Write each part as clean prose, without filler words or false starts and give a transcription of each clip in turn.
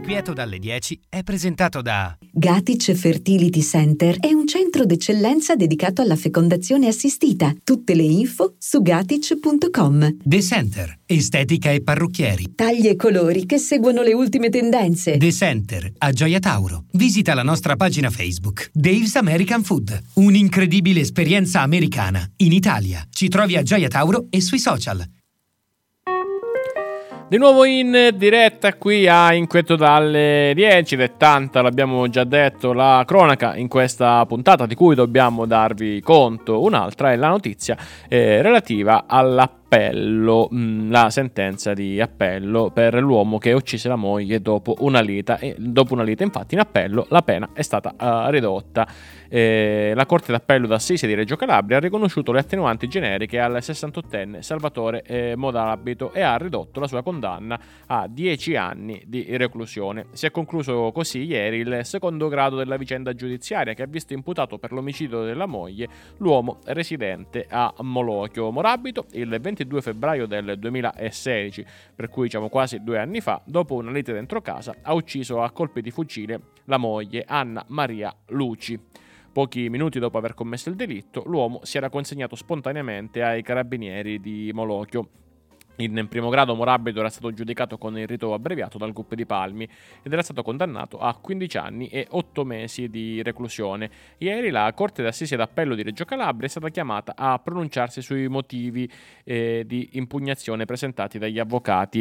Irrequieto dalle 10 è presentato da Gatic Fertility Center è un centro d'eccellenza dedicato alla fecondazione assistita. Tutte le info su gatic.com. The Center, estetica e parrucchieri. Tagli e colori che seguono le ultime tendenze. The Center, a Gioia Tauro. Visita la nostra pagina Facebook. Dave's American Food, un'incredibile esperienza americana in Italia. Ci trovi a Gioia Tauro e sui social. Di nuovo in diretta qui a Inquieto dalle 10 ed è tanta, l'abbiamo già detto, la cronaca in questa puntata di cui dobbiamo darvi conto. Un'altra è la notizia relativa all'appello, la sentenza di appello per l'uomo che uccise la moglie dopo una lite. E dopo una lite, infatti, in appello la pena è stata ridotta. La Corte d'Appello d'Assise di Reggio Calabria ha riconosciuto le attenuanti generiche al 68enne Salvatore Morabito e ha ridotto la sua condanna a 10 anni di reclusione. Si è concluso così ieri il secondo grado della vicenda giudiziaria che ha visto imputato per l'omicidio della moglie l'uomo residente a Molochio. Morabito il 22 febbraio del 2016, per cui quasi 2 anni fa, dopo una lite dentro casa, ha ucciso a colpi di fucile la moglie Anna Maria Luci. Pochi minuti dopo aver commesso il delitto, l'uomo si era consegnato spontaneamente ai carabinieri di Molochio. In primo grado Morabito era stato giudicato con il rito abbreviato dal GUP di Palmi ed era stato condannato a 15 anni e 8 mesi di reclusione. Ieri la Corte d'Assise d'Appello di Reggio Calabria è stata chiamata a pronunciarsi sui motivi di impugnazione presentati dagli avvocati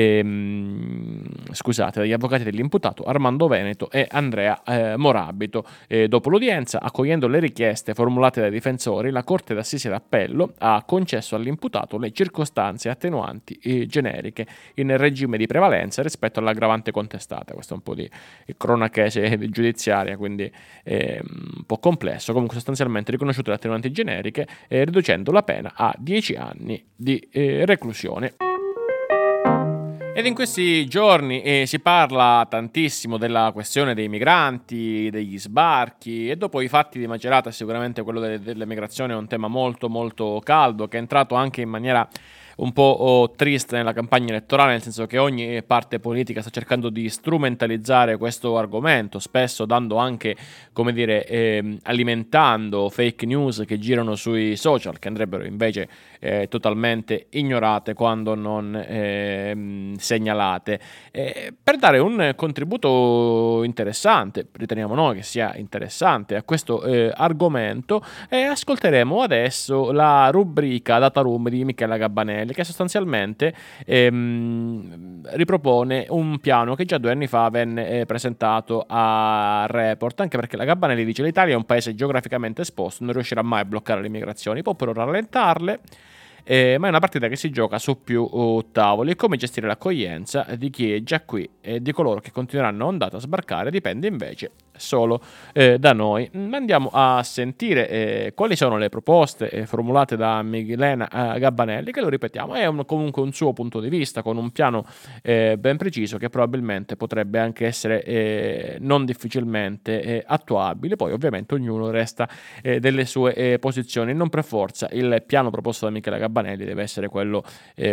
dell'imputato Armando Veneto e Andrea Morabito. Dopo l'udienza, accogliendo le richieste formulate dai difensori, la Corte d'Assise d'Appello ha concesso all'imputato le circostanze attenuanti generiche in regime di prevalenza rispetto all'aggravante contestata. Questo è un po' di cronache giudiziaria, quindi un po' complesso. Comunque sostanzialmente riconosciute le attenuanti generiche, riducendo la pena a 10 anni di reclusione. Ed in questi giorni si parla tantissimo della questione dei migranti, degli sbarchi, e dopo i fatti di Macerata sicuramente quello dell'emigrazione è un tema molto molto caldo, che è entrato anche in maniera un po' triste nella campagna elettorale, nel senso che ogni parte politica sta cercando di strumentalizzare questo argomento, spesso dando anche, alimentando fake news che girano sui social, che andrebbero invece totalmente ignorate quando non segnalate, per dare un contributo interessante, riteniamo noi che sia interessante, a questo argomento. Ascolteremo adesso la rubrica Data Room di Michela Gabbanelli, che sostanzialmente ripropone un piano che già 2 anni fa venne presentato a Report, anche perché la Gabbanelli dice: l'Italia è un paese geograficamente esposto, non riuscirà mai a bloccare le migrazioni, può però rallentarle, ma è una partita che si gioca su più tavoli. Come gestire l'accoglienza di chi è già qui e di coloro che continueranno ondata a sbarcare dipende invece solo da noi. Andiamo a sentire quali sono le proposte formulate da Milena Gabbanelli, che, lo ripetiamo, è comunque un suo punto di vista, con un piano ben preciso che probabilmente potrebbe anche essere non difficilmente attuabile. Poi ovviamente ognuno resta delle sue posizioni, non per forza il piano proposto da Michela Gabbanelli deve essere quello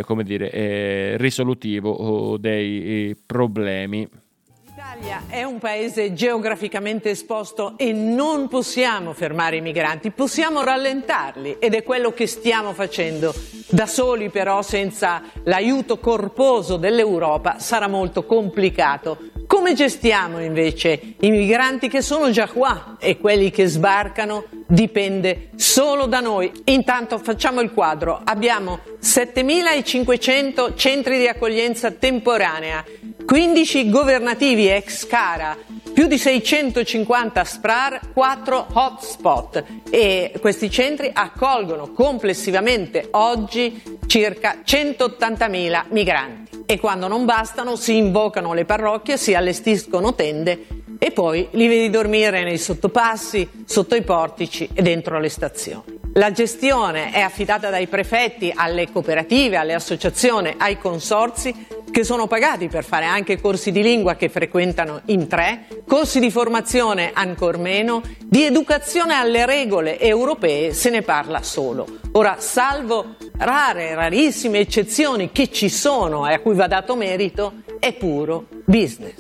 risolutivo dei problemi. L'Italia è un paese geograficamente esposto e non possiamo fermare i migranti, possiamo rallentarli, ed è quello che stiamo facendo. Da soli però, senza l'aiuto corposo dell'Europa, sarà molto complicato. Come gestiamo invece i migranti che sono già qua, e quelli che sbarcano dipende solo da noi. Intanto facciamo il quadro: abbiamo 7.500 centri di accoglienza temporanea, 15 governativi ex Cara, più di 650 SPRAR, 4 hotspot, e questi centri accolgono complessivamente oggi circa 180.000 migranti. E quando non bastano si invocano le parrocchie, si allestiscono tende e poi li vedi dormire nei sottopassi, sotto i portici e dentro le stazioni. La gestione è affidata dai prefetti alle cooperative, alle associazioni, ai consorzi, che sono pagati per fare anche corsi di lingua che frequentano in 3, corsi di formazione ancor meno, di educazione alle regole europee se ne parla solo. Ora, salvo rarissime eccezioni che ci sono e a cui va dato merito, è puro business.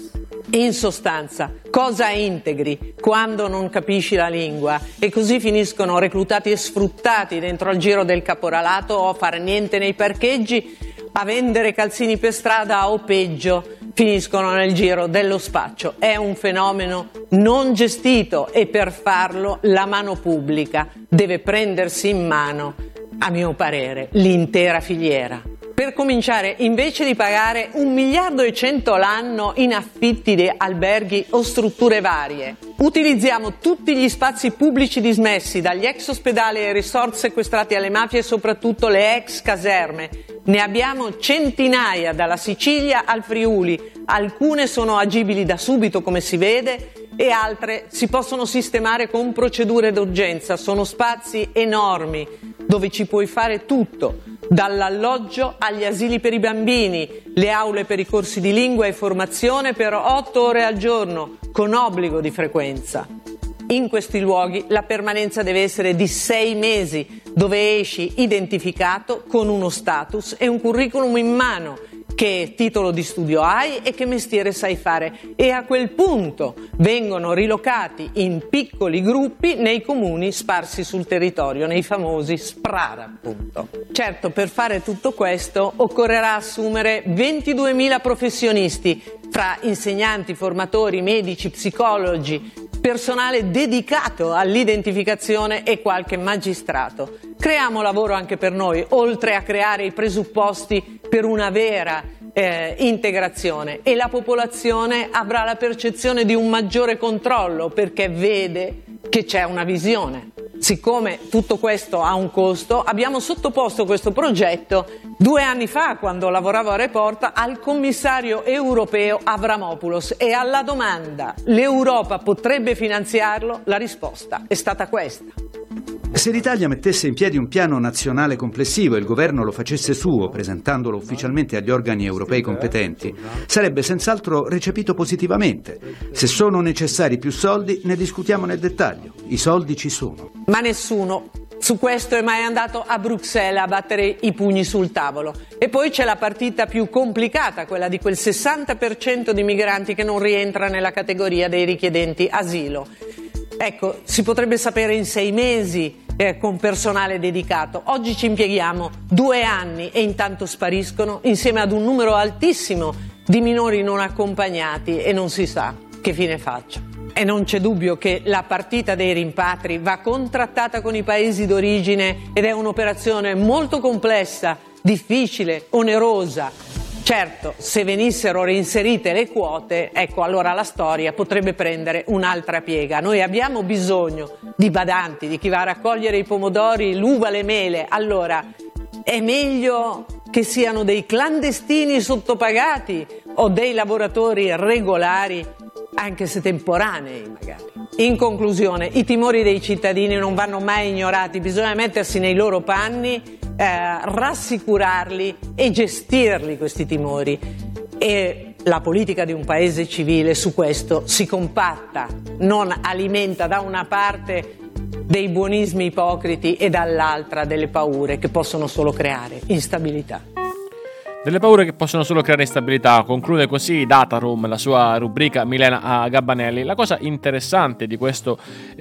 In sostanza, cosa integri quando non capisci la lingua? E così finiscono reclutati e sfruttati dentro al giro del caporalato o a fare niente nei parcheggi, a vendere calzini per strada o peggio, finiscono nel giro dello spaccio. È un fenomeno non gestito e per farlo la mano pubblica deve prendersi in mano, a mio parere, l'intera filiera. Per cominciare, invece di pagare 1,1 miliardi l'anno in affitti di alberghi o strutture varie, utilizziamo tutti gli spazi pubblici dismessi, dagli ex ospedali ai resort sequestrati alle mafie e soprattutto le ex caserme. Ne abbiamo centinaia dalla Sicilia al Friuli, alcune sono agibili da subito come si vede e altre si possono sistemare con procedure d'urgenza. Sono spazi enormi dove ci puoi fare tutto, dall'alloggio agli asili per i bambini, le aule per i corsi di lingua e formazione per 8 ore al giorno, con obbligo di frequenza. In questi luoghi la permanenza deve essere di 6 mesi, dove esci identificato con uno status e un curriculum in mano, che titolo di studio hai e che mestiere sai fare, e a quel punto vengono rilocati in piccoli gruppi nei comuni sparsi sul territorio, nei famosi SPRAR appunto. Certo, per fare tutto questo occorrerà assumere 22.000 professionisti, fra insegnanti, formatori, medici, psicologi, personale dedicato all'identificazione e qualche magistrato. Creiamo lavoro anche per noi, oltre a creare i presupposti per una vera integrazione, e la popolazione avrà la percezione di un maggiore controllo perché vede che c'è una visione. Siccome tutto questo ha un costo, abbiamo sottoposto questo progetto 2 anni fa, quando lavoravo a Report, al commissario europeo Avramopoulos, e alla domanda l'Europa potrebbe finanziarlo, la risposta è stata questa. Se l'Italia mettesse in piedi un piano nazionale complessivo e il governo lo facesse suo, presentandolo ufficialmente agli organi europei competenti, sarebbe senz'altro recepito positivamente. Se sono necessari più soldi, ne discutiamo nel dettaglio. I soldi ci sono. Ma nessuno su questo è mai andato a Bruxelles a battere i pugni sul tavolo. E poi c'è la partita più complicata, quella di quel 60% di migranti che non rientra nella categoria dei richiedenti asilo. Ecco, si potrebbe sapere in 6 mesi con personale dedicato. Oggi ci impieghiamo 2 anni e intanto spariscono insieme ad un numero altissimo di minori non accompagnati e non si sa che fine faccia. E non c'è dubbio che la partita dei rimpatri va contrattata con i paesi d'origine ed è un'operazione molto complessa, difficile, onerosa. Certo, se venissero reinserite le quote, ecco, allora la storia potrebbe prendere un'altra piega. Noi abbiamo bisogno di badanti, di chi va a raccogliere i pomodori, l'uva, le mele. Allora, è meglio che siano dei clandestini sottopagati o dei lavoratori regolari, anche se temporanei magari. In conclusione, i timori dei cittadini non vanno mai ignorati, bisogna mettersi nei loro panni, rassicurarli e gestirli questi timori, e la politica di un paese civile su questo si compatta, non alimenta da una parte dei buonismi ipocriti e dall'altra delle paure che possono solo creare instabilità. Delle paure che possono solo creare instabilità. Conclude così Dataroom, la sua rubrica, Milena Gabbanelli. La cosa interessante di questo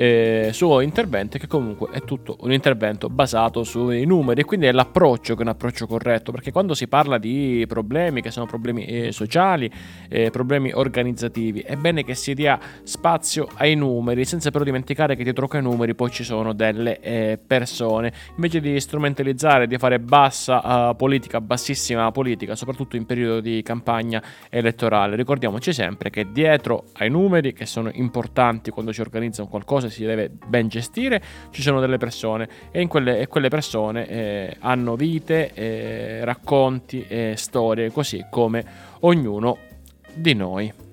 suo intervento è che comunque è tutto un intervento basato sui numeri, e quindi è l'approccio che è un approccio corretto, perché quando si parla di problemi che sono problemi sociali, problemi organizzativi, è bene che si dia spazio ai numeri, senza però dimenticare che dietro quei numeri poi ci sono delle persone. Invece di strumentalizzare, di fare bassa politica, bassissima politica, soprattutto in periodo di campagna elettorale, ricordiamoci sempre che dietro ai numeri, che sono importanti quando si organizza un qualcosa e si deve ben gestire, ci sono delle persone, e quelle persone hanno vite, racconti, storie, così come ognuno di noi.